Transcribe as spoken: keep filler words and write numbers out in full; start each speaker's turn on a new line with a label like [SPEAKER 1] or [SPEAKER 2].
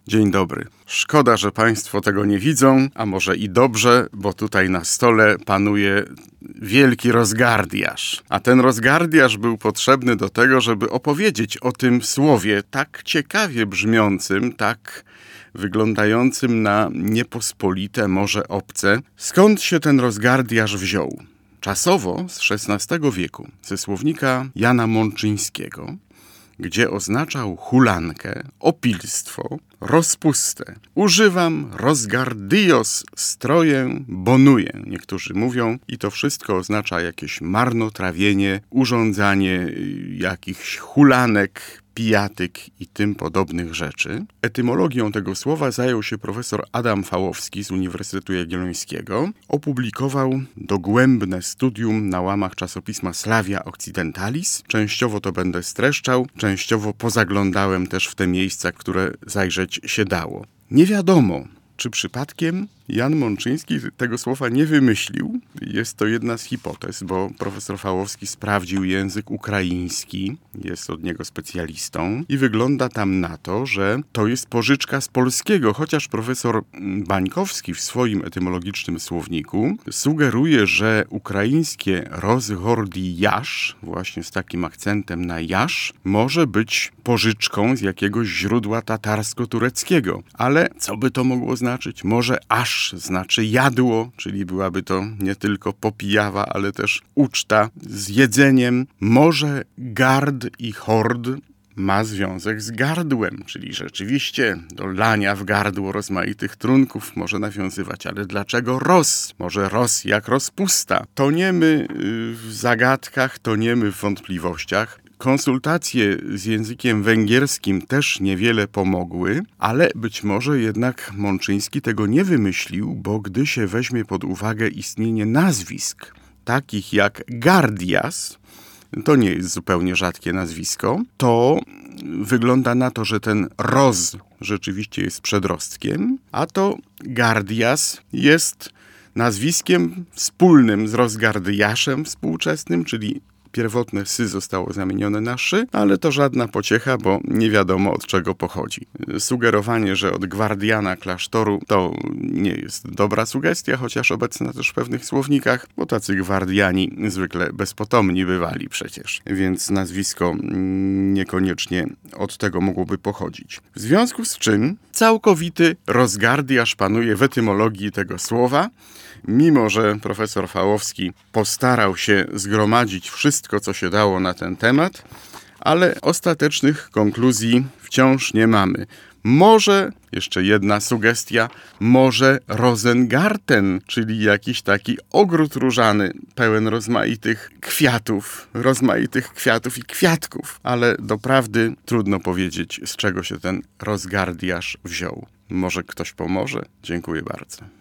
[SPEAKER 1] Dzień dobry. Szkoda, że Państwo tego nie widzą, a może i dobrze, bo tutaj na stole panuje wielki rozgardiasz. A ten rozgardiasz był potrzebny do tego, żeby opowiedzieć o tym słowie tak ciekawie brzmiącym, tak wyglądającym na niepospolite, może obce. Skąd się ten rozgardiasz wziął? Czasowo z szesnastego wieku, ze słownika Jana Mączyńskiego, gdzie oznaczał hulankę, opilstwo, rozpustę. Używam rozgardios, stroję, bonuję, niektórzy mówią, i to wszystko oznacza jakieś marnotrawienie, urządzanie jakichś hulanek, pijatyk i tym podobnych rzeczy. Etymologią tego słowa zajął się profesor Adam Fałowski z Uniwersytetu Jagiellońskiego. Opublikował dogłębne studium na łamach czasopisma Slavia Occidentalis. Częściowo to będę streszczał, częściowo pozaglądałem też w te miejsca, w które zajrzeć się dało. Nie wiadomo, czy przypadkiem Jan Mączyński tego słowa nie wymyślił. Jest to jedna z hipotez, bo profesor Fałowski sprawdził język ukraiński, jest od niego specjalistą i wygląda tam na to, że to jest pożyczka z polskiego, chociaż profesor Bańkowski w swoim etymologicznym słowniku sugeruje, że ukraińskie rozgordijasz, właśnie z takim akcentem na jasz, może być pożyczką z jakiegoś źródła tatarsko-tureckiego. Ale co by to mogło znaczyć? Może aż znaczy jadło, czyli byłaby to nie tylko popijawa, ale też uczta z jedzeniem. Może gard i hord ma związek z gardłem, czyli rzeczywiście do lania w gardło rozmaitych trunków może nawiązywać. Ale dlaczego roz? Może roz jak rozpusta? Toniemy w zagadkach, toniemy w wątpliwościach. Konsultacje z językiem węgierskim też niewiele pomogły, ale być może jednak Mączyński tego nie wymyślił, bo gdy się weźmie pod uwagę istnienie nazwisk, takich jak Gardias, to nie jest zupełnie rzadkie nazwisko, to wygląda na to, że ten roz rzeczywiście jest przedrostkiem, a to Gardias jest nazwiskiem wspólnym z rozgardiaszem współczesnym, czyli pierwotne sy zostało zamienione na szy, ale to żadna pociecha, bo nie wiadomo od czego pochodzi. Sugerowanie, że od gwardiana klasztoru to nie jest dobra sugestia, chociaż obecna też w pewnych słownikach, bo tacy gwardiani zwykle bezpotomni bywali przecież, więc nazwisko niekoniecznie od tego mogłoby pochodzić. W związku z czym całkowity rozgardiasz panuje w etymologii tego słowa, mimo że profesor Fałowski postarał się zgromadzić wszystko, co się dało na ten temat, ale ostatecznych konkluzji wciąż nie mamy. Może, jeszcze jedna sugestia, może Rosengarten, czyli jakiś taki ogród różany, pełen rozmaitych kwiatów, rozmaitych kwiatów i kwiatków, ale doprawdy trudno powiedzieć, z czego się ten rozgardiasz wziął. Może ktoś pomoże? Dziękuję bardzo.